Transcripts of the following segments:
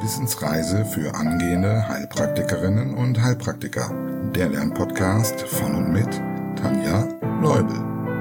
Wissensreise für angehende Heilpraktikerinnen und Heilpraktiker. Der Lernpodcast von und mit Tanja Leubel.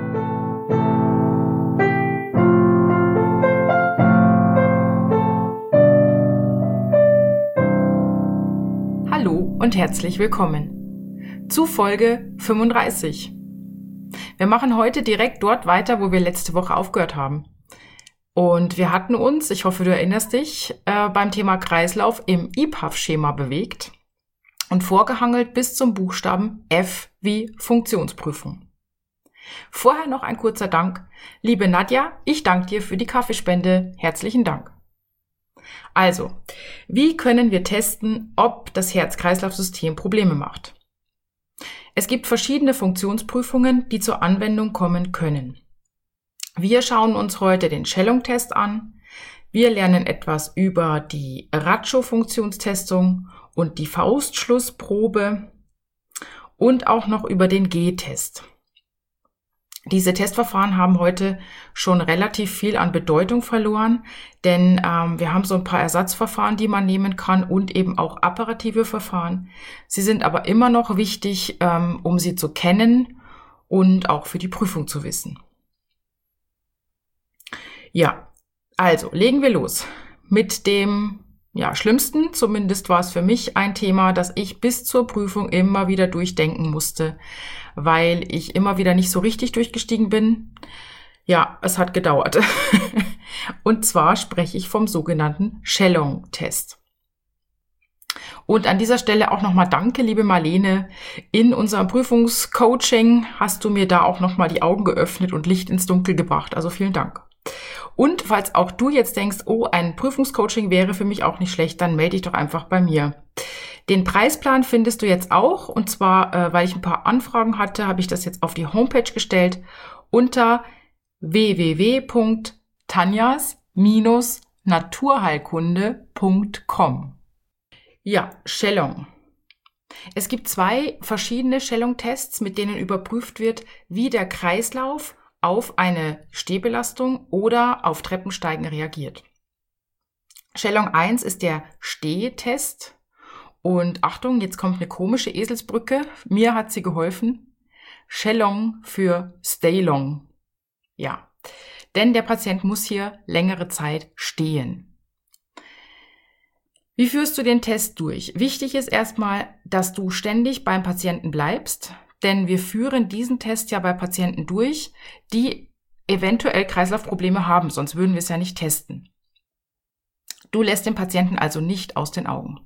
Hallo und herzlich willkommen zu Folge 35. Wir machen heute direkt dort weiter, wo wir letzte Woche aufgehört haben. Und wir hatten uns, ich hoffe, du erinnerst dich, beim Thema Kreislauf im IPAF-Schema bewegt und vorgehangelt bis zum Buchstaben F wie Funktionsprüfung. Vorher noch ein kurzer Dank. Liebe Nadja, ich danke dir für die Kaffeespende. Herzlichen Dank. Also, wie können wir testen, ob das Herz-Kreislauf-System Probleme macht? Es gibt verschiedene Funktionsprüfungen, die zur Anwendung kommen können. Wir schauen uns heute den Schellung-Test an. Wir lernen etwas über die Ratschow-Funktionstestung und die Faustschlussprobe und auch noch über den G-Test. Diese Testverfahren haben heute schon relativ viel an Bedeutung verloren, denn wir haben so ein paar Ersatzverfahren, die man nehmen kann und eben auch apparative Verfahren. Sie sind aber immer noch wichtig, um sie zu kennen und auch für die Prüfung zu wissen. Ja, also legen wir los mit dem schlimmsten, zumindest war es für mich ein Thema, das ich bis zur Prüfung immer wieder durchdenken musste, weil ich immer wieder nicht so richtig durchgestiegen bin. Ja, es hat gedauert. Und zwar spreche ich vom sogenannten Schellung-Test. Und an dieser Stelle auch nochmal danke, liebe Marlene. In unserem Prüfungscoaching hast du mir da auch nochmal die Augen geöffnet und Licht ins Dunkel gebracht. Also vielen Dank. Und falls auch du jetzt denkst, ein Prüfungscoaching wäre für mich auch nicht schlecht, dann melde dich doch einfach bei mir. Den Preisplan findest du jetzt auch, und zwar, weil ich ein paar Anfragen hatte, habe ich das jetzt auf die Homepage gestellt unter www.tanjas-naturheilkunde.com. Ja, Schellung. Es gibt 2 verschiedene Schellung-Tests, mit denen überprüft wird, wie der Kreislauf auf eine Stehbelastung oder auf Treppensteigen reagiert. Schellung 1 ist der Stehtest. Und Achtung, jetzt kommt eine komische Eselsbrücke. Mir hat sie geholfen. Schellung für Stay Long. Ja, denn der Patient muss hier längere Zeit stehen. Wie führst du den Test durch? Wichtig ist erstmal, dass du ständig beim Patienten bleibst. Denn wir führen diesen Test ja bei Patienten durch, die eventuell Kreislaufprobleme haben, sonst würden wir es ja nicht testen. Du lässt den Patienten also nicht aus den Augen.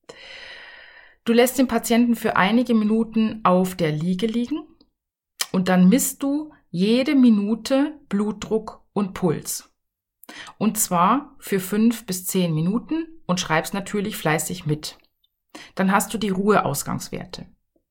Du lässt den Patienten für einige Minuten auf der Liege liegen und dann misst du jede Minute Blutdruck und Puls. Und zwar für 5 bis 10 Minuten und schreibst natürlich fleißig mit. Dann hast du die Ruheausgangswerte.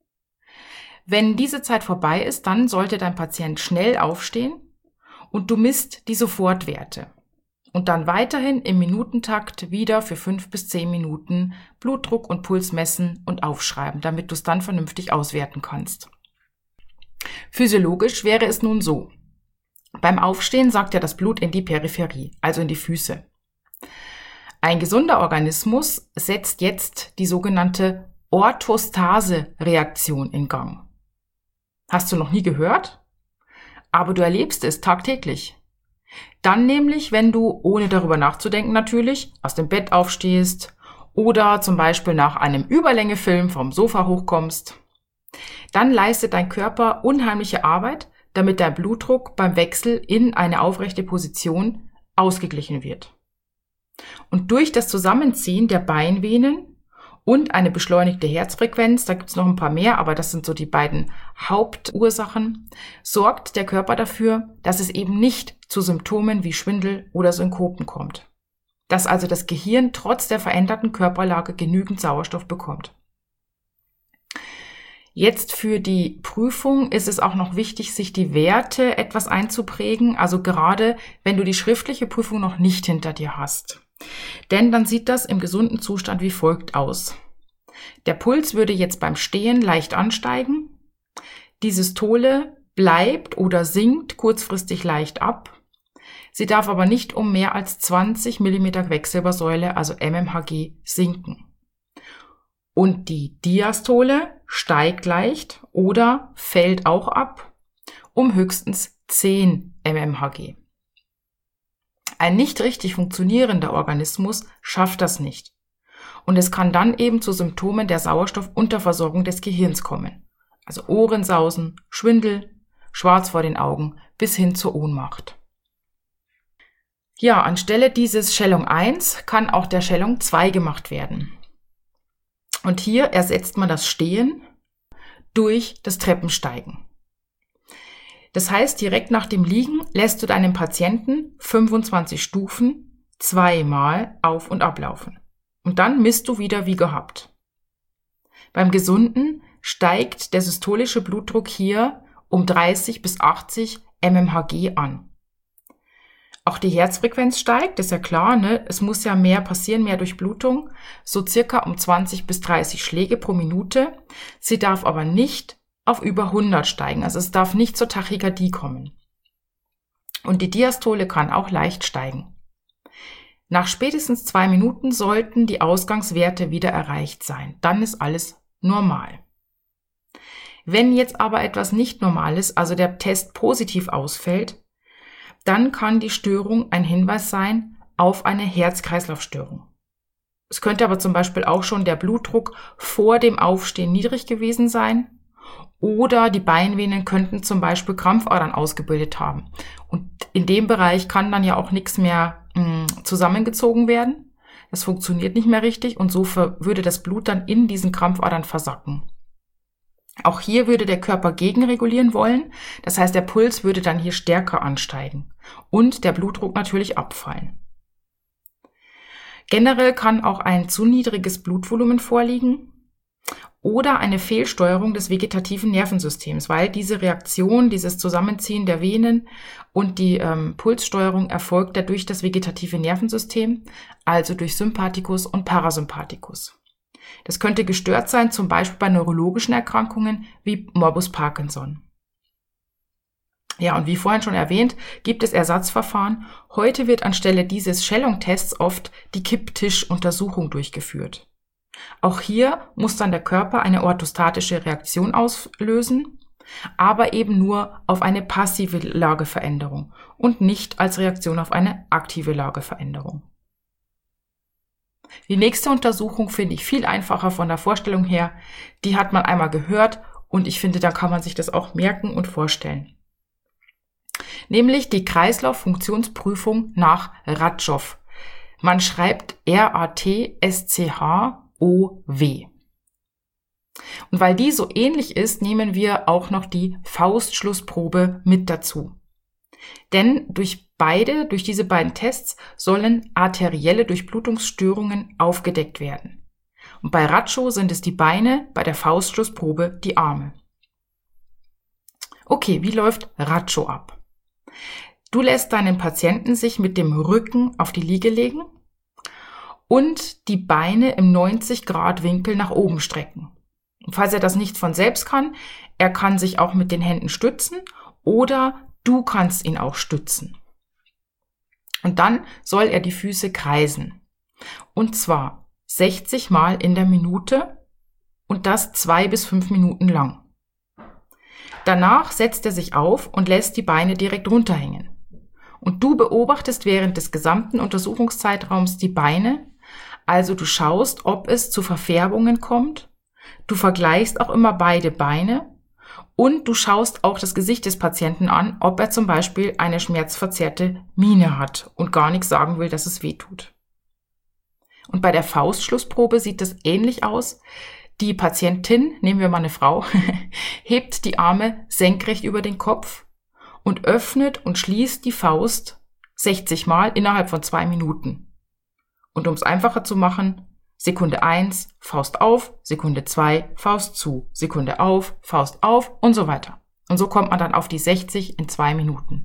Wenn diese Zeit vorbei ist, dann sollte dein Patient schnell aufstehen und du misst die Sofortwerte. Und dann weiterhin im Minutentakt wieder für 5 bis 10 Minuten Blutdruck und Puls messen und aufschreiben, damit du es dann vernünftig auswerten kannst. Physiologisch wäre es nun so. Beim Aufstehen sagt ja das Blut in die Peripherie, also in die Füße. Ein gesunder Organismus setzt jetzt die sogenannte Orthostase-Reaktion in Gang. Hast du noch nie gehört? Aber du erlebst es tagtäglich. Dann nämlich, wenn du, ohne darüber nachzudenken natürlich, aus dem Bett aufstehst oder zum Beispiel nach einem Überlängefilm vom Sofa hochkommst. Dann leistet dein Körper unheimliche Arbeit, damit dein Blutdruck beim Wechsel in eine aufrechte Position ausgeglichen wird. Und durch das Zusammenziehen der Beinvenen und eine beschleunigte Herzfrequenz, da gibt es noch ein paar mehr, aber das sind so die beiden Hauptursachen, sorgt der Körper dafür, dass es eben nicht zu Symptomen wie Schwindel oder Synkopen kommt. Dass also das Gehirn trotz der veränderten Körperlage genügend Sauerstoff bekommt. Jetzt für die Prüfung ist es auch noch wichtig, sich die Werte etwas einzuprägen, also gerade wenn du die schriftliche Prüfung noch nicht hinter dir hast. Denn dann sieht das im gesunden Zustand wie folgt aus. Der Puls würde jetzt beim Stehen leicht ansteigen. Die Systole bleibt oder sinkt kurzfristig leicht ab. Sie darf aber nicht um mehr als 20 mm Quecksilbersäule, also mmHg, sinken. Und die Diastole steigt leicht oder fällt auch ab um höchstens 10 mmHg. Ein nicht richtig funktionierender Organismus schafft das nicht. Und es kann dann eben zu Symptomen der Sauerstoffunterversorgung des Gehirns kommen. Also Ohrensausen, Schwindel, schwarz vor den Augen bis hin zur Ohnmacht. Ja, anstelle dieses Schellung 1 kann auch der Schellung 2 gemacht werden. Und hier ersetzt man das Stehen durch das Treppensteigen. Das heißt, direkt nach dem Liegen lässt du deinem Patienten 25 Stufen 2-mal auf- und ablaufen. Und dann misst du wieder wie gehabt. Beim Gesunden steigt der systolische Blutdruck hier um 30 bis 80 mmHg an. Auch die Herzfrequenz steigt, ist ja klar, ne? Es muss ja mehr passieren, mehr Durchblutung, so circa um 20 bis 30 Schläge pro Minute. Sie darf aber nicht auf über 100 steigen, also es darf nicht zur Tachykardie kommen. Und die Diastole kann auch leicht steigen. Nach spätestens 2 Minuten sollten die Ausgangswerte wieder erreicht sein. Dann ist alles normal. Wenn jetzt aber etwas nicht normal ist, also der Test positiv ausfällt, dann kann die Störung ein Hinweis sein auf eine Herz-Kreislauf-Störung. Es könnte aber zum Beispiel auch schon der Blutdruck vor dem Aufstehen niedrig gewesen sein oder die Beinvenen könnten zum Beispiel Krampfadern ausgebildet haben. Und in dem Bereich kann dann ja auch nichts mehr zusammengezogen werden. Das funktioniert nicht mehr richtig und so würde das Blut dann in diesen Krampfadern versacken. Auch hier würde der Körper gegenregulieren wollen, das heißt, der Puls würde dann hier stärker ansteigen und der Blutdruck natürlich abfallen. Generell kann auch ein zu niedriges Blutvolumen vorliegen oder eine Fehlsteuerung des vegetativen Nervensystems, weil diese Reaktion, dieses Zusammenziehen der Venen und die Pulssteuerung erfolgt ja durch das vegetative Nervensystem, also durch Sympathikus und Parasympathikus. Das könnte gestört sein, zum Beispiel bei neurologischen Erkrankungen wie Morbus Parkinson. Ja, und wie vorhin schon erwähnt, gibt es Ersatzverfahren. Heute wird anstelle dieses Schellung-Tests oft die Kipptischuntersuchung durchgeführt. Auch hier muss dann der Körper eine orthostatische Reaktion auslösen, aber eben nur auf eine passive Lageveränderung und nicht als Reaktion auf eine aktive Lageveränderung. Die nächste Untersuchung finde ich viel einfacher von der Vorstellung her. Die hat man einmal gehört und ich finde, da kann man sich das auch merken und vorstellen. Nämlich die Kreislauffunktionsprüfung nach Ratschow. Man schreibt RATSCHOW. Und weil die so ähnlich ist, nehmen wir auch noch die Faustschlussprobe mit dazu. Denn durch diese beiden Tests sollen arterielle Durchblutungsstörungen aufgedeckt werden. Und bei Ratschow sind es die Beine, bei der Faustschlussprobe die Arme. Okay, wie läuft Ratschow ab? Du lässt deinen Patienten sich mit dem Rücken auf die Liege legen und die Beine im 90-Grad-Winkel nach oben strecken. Und falls er das nicht von selbst kann, er kann sich auch mit den Händen stützen oder du kannst ihn auch stützen. Und dann soll er die Füße kreisen. Und zwar 60 Mal in der Minute und das 2 bis 5 Minuten lang. Danach setzt er sich auf und lässt die Beine direkt runterhängen. Und du beobachtest während des gesamten Untersuchungszeitraums die Beine, also du schaust, ob es zu Verfärbungen kommt, du vergleichst auch immer beide Beine und du schaust auch das Gesicht des Patienten an, ob er zum Beispiel eine schmerzverzerrte Miene hat und gar nichts sagen will, dass es weh tut. Und bei der Faustschlussprobe sieht das ähnlich aus. Die Patientin, nehmen wir mal eine Frau, hebt die Arme senkrecht über den Kopf und öffnet und schließt die Faust 60 Mal innerhalb von 2 Minuten. Und um es einfacher zu machen, Sekunde 1, Faust auf, Sekunde 2, Faust zu, Sekunde auf, Faust auf und so weiter. Und so kommt man dann auf die 60 in 2 Minuten.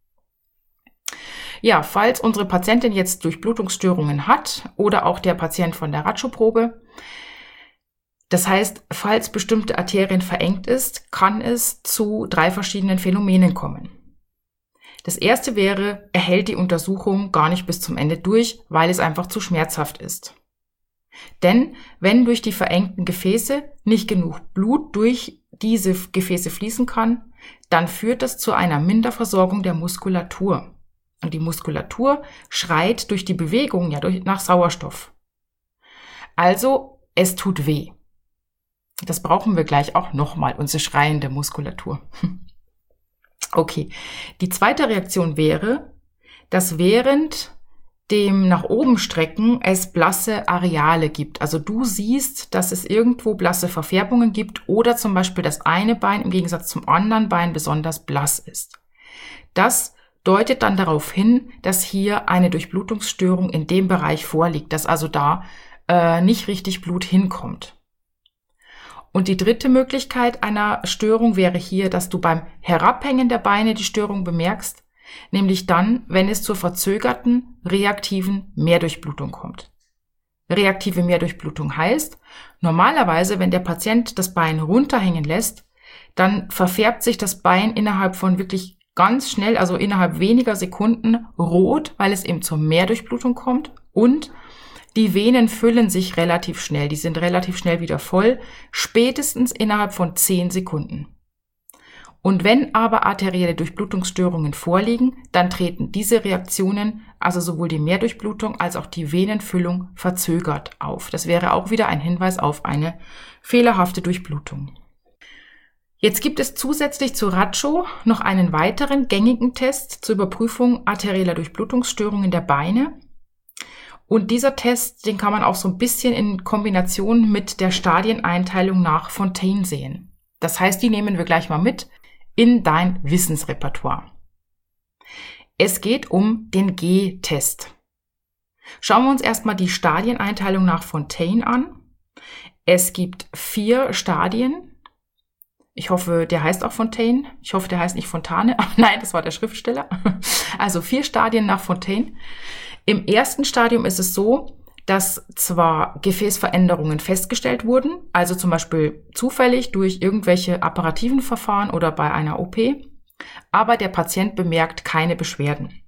Ja, falls unsere Patientin jetzt Durchblutungsstörungen hat oder auch der Patient von der Ratschow-Probe, das heißt, falls bestimmte Arterien verengt ist, kann es zu 3 verschiedenen Phänomenen kommen. Das erste wäre, er hält die Untersuchung gar nicht bis zum Ende durch, weil es einfach zu schmerzhaft ist. Denn wenn durch die verengten Gefäße nicht genug Blut durch diese Gefäße fließen kann, dann führt das zu einer Minderversorgung der Muskulatur. Und die Muskulatur schreit durch die Bewegung nach Sauerstoff. Also, es tut weh. Das brauchen wir gleich auch nochmal, unsere schreiende Muskulatur. Okay, die zweite Reaktion wäre, dass während dem nach oben strecken es blasse Areale gibt. Also du siehst, dass es irgendwo blasse Verfärbungen gibt oder zum Beispiel das eine Bein im Gegensatz zum anderen Bein besonders blass ist. Das deutet dann darauf hin, dass hier eine Durchblutungsstörung in dem Bereich vorliegt, dass also da nicht richtig Blut hinkommt. Und die dritte Möglichkeit einer Störung wäre hier, dass du beim Herabhängen der Beine die Störung bemerkst, nämlich dann, wenn es zur verzögerten, reaktiven Mehrdurchblutung kommt. Reaktive Mehrdurchblutung heißt, normalerweise, wenn der Patient das Bein runterhängen lässt, dann verfärbt sich das Bein innerhalb von wirklich ganz schnell, also innerhalb weniger Sekunden rot, weil es eben zur Mehrdurchblutung kommt und die Venen füllen sich relativ schnell, die sind relativ schnell wieder voll, spätestens innerhalb von 10 Sekunden. Und wenn aber arterielle Durchblutungsstörungen vorliegen, dann treten diese Reaktionen, also sowohl die Mehrdurchblutung als auch die Venenfüllung, verzögert auf. Das wäre auch wieder ein Hinweis auf eine fehlerhafte Durchblutung. Jetzt gibt es zusätzlich zu Racho noch einen weiteren gängigen Test zur Überprüfung arterieller Durchblutungsstörungen der Beine. Und dieser Test, den kann man auch so ein bisschen in Kombination mit der Stadieneinteilung nach Fontaine sehen. Das heißt, die nehmen wir gleich mal mit in dein Wissensrepertoire. Es geht um den G-Test. Schauen wir uns erstmal die Stadieneinteilung nach Fontaine an. Es gibt 4 Stadien. Ich hoffe, der heißt auch Fontaine. Ich hoffe, der heißt nicht Fontane. Nein, das war der Schriftsteller. Also 4 Stadien nach Fontaine. Im ersten Stadium ist es so, dass zwar Gefäßveränderungen festgestellt wurden, also zum Beispiel zufällig durch irgendwelche apparativen Verfahren oder bei einer OP, aber der Patient bemerkt keine Beschwerden.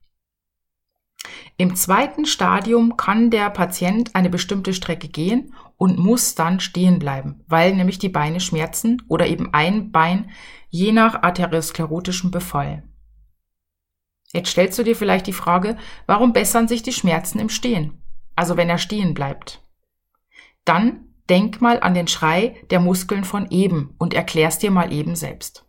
Im zweiten Stadium kann der Patient eine bestimmte Strecke gehen und muss dann stehen bleiben, weil nämlich die Beine schmerzen oder eben ein Bein je nach arteriosklerotischem Befall. Jetzt stellst du dir vielleicht die Frage, warum bessern sich die Schmerzen im Stehen? Also wenn er stehen bleibt. Dann denk mal an den Schrei der Muskeln von eben und erklär's dir mal eben selbst.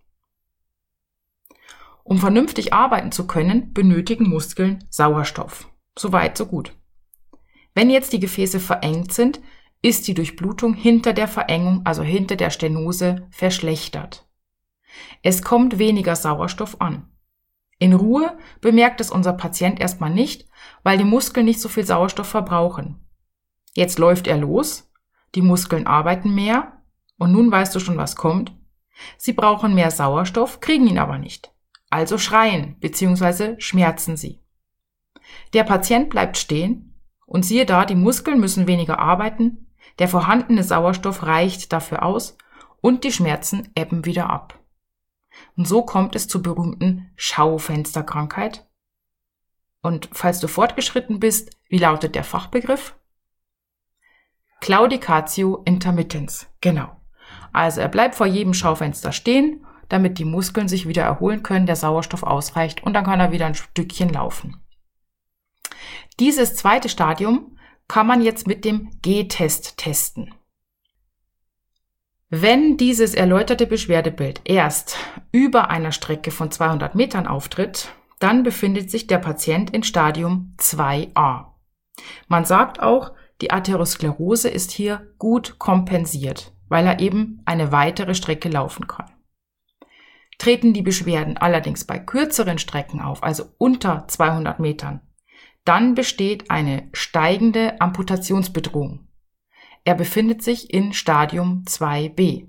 Um vernünftig arbeiten zu können, benötigen Muskeln Sauerstoff. Soweit, so gut. Wenn jetzt die Gefäße verengt sind, ist die Durchblutung hinter der Verengung, also hinter der Stenose, verschlechtert. Es kommt weniger Sauerstoff an. In Ruhe bemerkt es unser Patient erstmal nicht, weil die Muskeln nicht so viel Sauerstoff verbrauchen. Jetzt läuft er los, die Muskeln arbeiten mehr und nun weißt du schon, was kommt. Sie brauchen mehr Sauerstoff, kriegen ihn aber nicht. Also schreien bzw. schmerzen sie. Der Patient bleibt stehen und siehe da, die Muskeln müssen weniger arbeiten, der vorhandene Sauerstoff reicht dafür aus und die Schmerzen ebben wieder ab. Und so kommt es zur berühmten Schaufensterkrankheit. Und falls du fortgeschritten bist, wie lautet der Fachbegriff? Claudicatio intermittens. Genau. Also er bleibt vor jedem Schaufenster stehen, damit die Muskeln sich wieder erholen können, der Sauerstoff ausreicht und dann kann er wieder ein Stückchen laufen. Dieses zweite Stadium kann man jetzt mit dem G-Test testen. Wenn dieses erläuterte Beschwerdebild erst über einer Strecke von 200 Metern auftritt, dann befindet sich der Patient in Stadium 2a. Man sagt auch, die Arteriosklerose ist hier gut kompensiert, weil er eben eine weitere Strecke laufen kann. Treten die Beschwerden allerdings bei kürzeren Strecken auf, also unter 200 Metern, dann besteht eine steigende Amputationsbedrohung. Er befindet sich in Stadium 2b.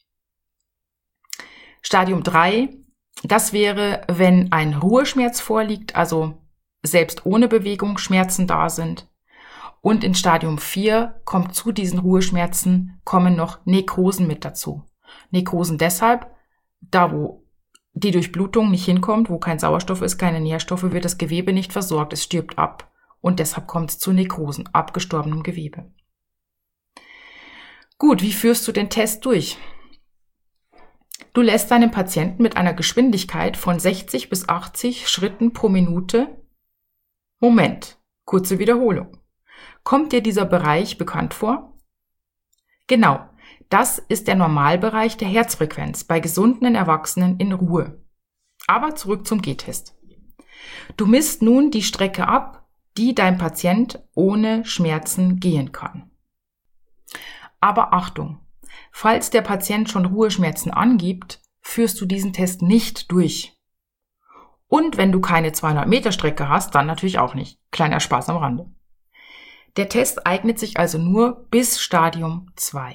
Stadium 3, das wäre, wenn ein Ruheschmerz vorliegt, also selbst ohne Bewegung Schmerzen da sind. Und in Stadium 4 kommt zu diesen Ruheschmerzen kommen noch Nekrosen mit dazu. Nekrosen deshalb, da wo die Durchblutung nicht hinkommt, wo kein Sauerstoff ist, keine Nährstoffe, wird das Gewebe nicht versorgt, es stirbt ab und deshalb kommt es zu Nekrosen, abgestorbenem Gewebe. Gut, wie führst du den Test durch? Du lässt deinen Patienten mit einer Geschwindigkeit von 60 bis 80 Schritten pro Minute. Moment, kurze Wiederholung. Kommt dir dieser Bereich bekannt vor? Genau, das ist der Normalbereich der Herzfrequenz bei gesunden Erwachsenen in Ruhe. Aber zurück zum G-Test. Du misst nun die Strecke ab, die dein Patient ohne Schmerzen gehen kann. Aber Achtung, falls der Patient schon Ruheschmerzen angibt, führst du diesen Test nicht durch. Und wenn du keine 200 Meter Strecke hast, dann natürlich auch nicht. Kleiner Spaß am Rande. Der Test eignet sich also nur bis Stadium 2.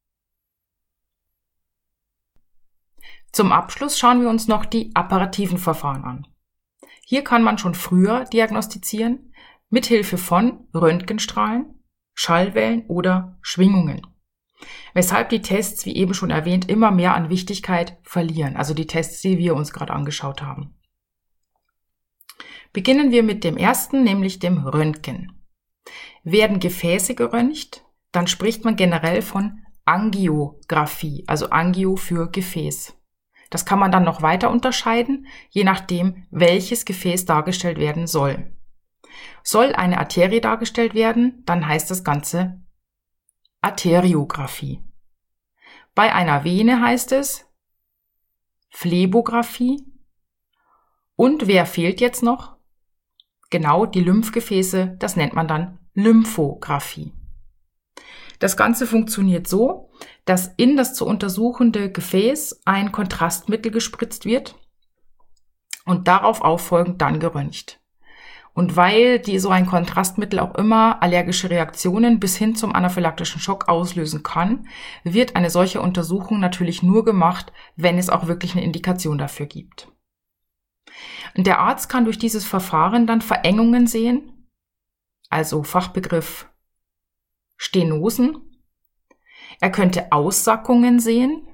Zum Abschluss schauen wir uns noch die apparativen Verfahren an. Hier kann man schon früher diagnostizieren, mithilfe von Röntgenstrahlen, Schallwellen oder Schwingungen. Weshalb die Tests, wie eben schon erwähnt, immer mehr an Wichtigkeit verlieren, also die Tests, die wir uns gerade angeschaut haben. Beginnen wir mit dem ersten, nämlich dem Röntgen. Werden Gefäße geröntgt, dann spricht man generell von Angiografie, also Angio für Gefäß. Das kann man dann noch weiter unterscheiden, je nachdem, welches Gefäß dargestellt werden soll. Soll eine Arterie dargestellt werden, dann heißt das Ganze Arteriographie. Bei einer Vene heißt es Phlebographie. Und wer fehlt jetzt noch? Genau, die Lymphgefäße, das nennt man dann Lymphographie. Das Ganze funktioniert so, dass in das zu untersuchende Gefäß ein Kontrastmittel gespritzt wird und darauf auffolgend dann geröntgt. Und weil so ein Kontrastmittel auch immer allergische Reaktionen bis hin zum anaphylaktischen Schock auslösen kann, wird eine solche Untersuchung natürlich nur gemacht, wenn es auch wirklich eine Indikation dafür gibt. Und der Arzt kann durch dieses Verfahren dann Verengungen sehen, also Fachbegriff Stenosen. Er könnte Aussackungen sehen,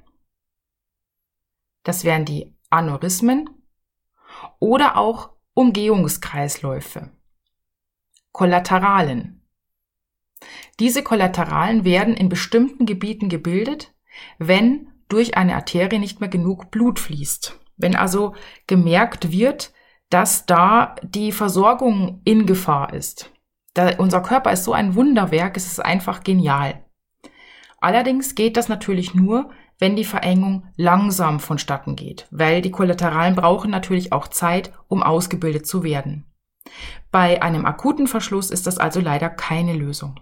das wären die Aneurysmen, oder auch Umgehungskreisläufe, Kollateralen. Diese Kollateralen werden in bestimmten Gebieten gebildet, wenn durch eine Arterie nicht mehr genug Blut fließt. Wenn also gemerkt wird, dass da die Versorgung in Gefahr ist. Unser Körper ist so ein Wunderwerk, es ist einfach genial. Allerdings geht das natürlich nur, wenn die Verengung langsam vonstatten geht, weil die Kollateralen brauchen natürlich auch Zeit, um ausgebildet zu werden. Bei einem akuten Verschluss ist das also leider keine Lösung.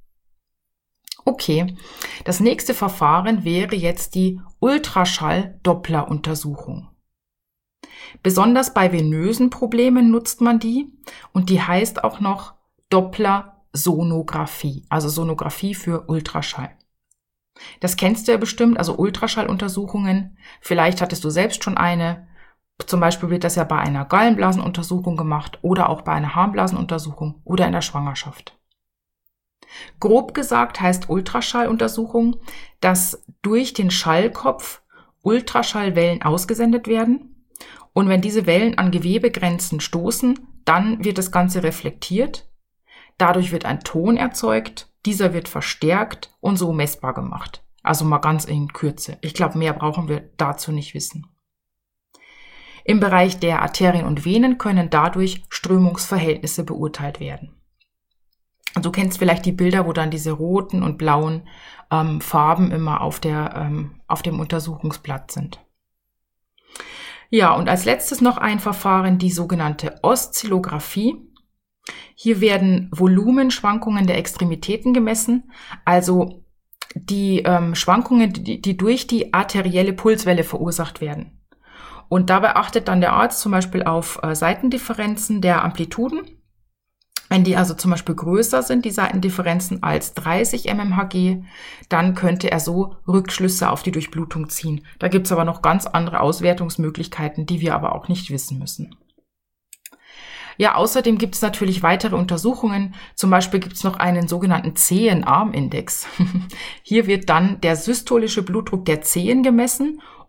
Okay, das nächste Verfahren wäre jetzt die Ultraschall-Doppler-Untersuchung. Besonders bei venösen Problemen nutzt man die und die heißt auch noch Doppler-Sonographie, also Sonographie für Ultraschall. Das kennst du ja bestimmt, also Ultraschalluntersuchungen. Vielleicht hattest du selbst schon eine. Zum Beispiel wird das ja bei einer Gallenblasenuntersuchung gemacht oder auch bei einer Harnblasenuntersuchung oder in der Schwangerschaft. Grob gesagt heißt Ultraschalluntersuchung, dass durch den Schallkopf Ultraschallwellen ausgesendet werden. Und wenn diese Wellen an Gewebegrenzen stoßen, dann wird das Ganze reflektiert. Dadurch wird ein Ton erzeugt, dieser wird verstärkt und so messbar gemacht. Also mal ganz in Kürze. Ich glaube, mehr brauchen wir dazu nicht wissen. Im Bereich der Arterien und Venen können dadurch Strömungsverhältnisse beurteilt werden. Du kennst vielleicht die Bilder, wo dann diese roten und blauen Farben immer auf dem Untersuchungsblatt sind. Ja, und als letztes noch ein Verfahren, die sogenannte Oszillographie. Hier werden Volumenschwankungen der Extremitäten gemessen, also die Schwankungen, die durch die arterielle Pulswelle verursacht werden. Und dabei achtet dann der Arzt zum Beispiel auf Seitendifferenzen der Amplituden. Wenn die also zum Beispiel größer sind, die Seitendifferenzen als 30 mmHg, dann könnte er so Rückschlüsse auf die Durchblutung ziehen. Da gibt es aber noch ganz andere Auswertungsmöglichkeiten, die wir aber auch nicht wissen müssen. Ja, außerdem gibt es natürlich weitere Untersuchungen. Zum Beispiel gibt es noch einen sogenannten Zehenarmindex. Hier wird dann der systolische Blutdruck der Zehen gemessen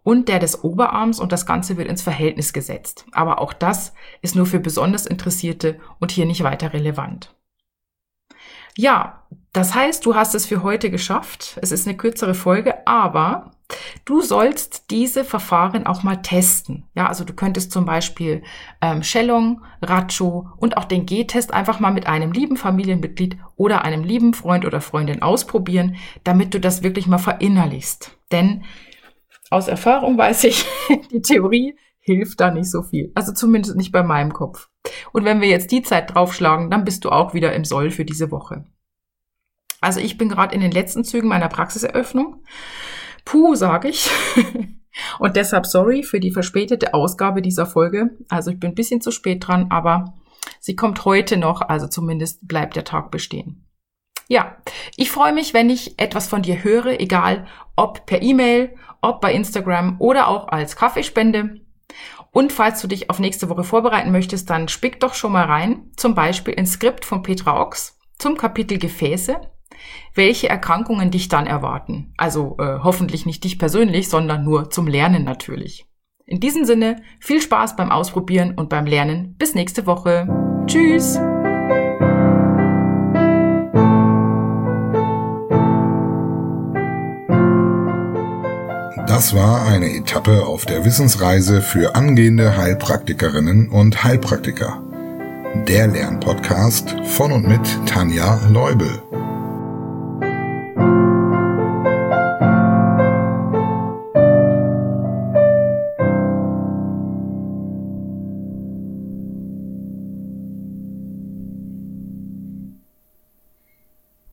und der des Oberarms und das Ganze wird ins Verhältnis gesetzt. Aber auch das ist nur für besonders Interessierte und hier nicht weiter relevant. Ja, das heißt, du hast es für heute geschafft. Es ist eine kürzere Folge, aber du sollst diese Verfahren auch mal testen. Ja, also du könntest zum Beispiel Schelong, Racho und auch den G-Test einfach mal mit einem lieben Familienmitglied oder einem lieben Freund oder Freundin ausprobieren, damit du das wirklich mal verinnerlichst. Denn aus Erfahrung weiß ich, die Theorie hilft da nicht so viel. Also zumindest nicht bei meinem Kopf. Und wenn wir jetzt die Zeit draufschlagen, dann bist du auch wieder im Soll für diese Woche. Also ich bin gerade in den letzten Zügen meiner Praxiseröffnung. Puh, sage ich. Und deshalb sorry für die verspätete Ausgabe dieser Folge. Also ich bin ein bisschen zu spät dran, aber sie kommt heute noch, also zumindest bleibt der Tag bestehen. Ja, ich freue mich, wenn ich etwas von dir höre, egal ob per E-Mail, ob bei Instagram oder auch als Kaffeespende. Und falls du dich auf nächste Woche vorbereiten möchtest, dann spick doch schon mal rein, zum Beispiel ins Skript von Petra Ochs zum Kapitel Gefäße, welche Erkrankungen dich dann erwarten. Also hoffentlich nicht dich persönlich, sondern nur zum Lernen natürlich. In diesem Sinne, viel Spaß beim Ausprobieren und beim Lernen. Bis nächste Woche. Tschüss! Das war eine Etappe auf der Wissensreise für angehende Heilpraktikerinnen und Heilpraktiker. Der Lernpodcast von und mit Tanja Leubel.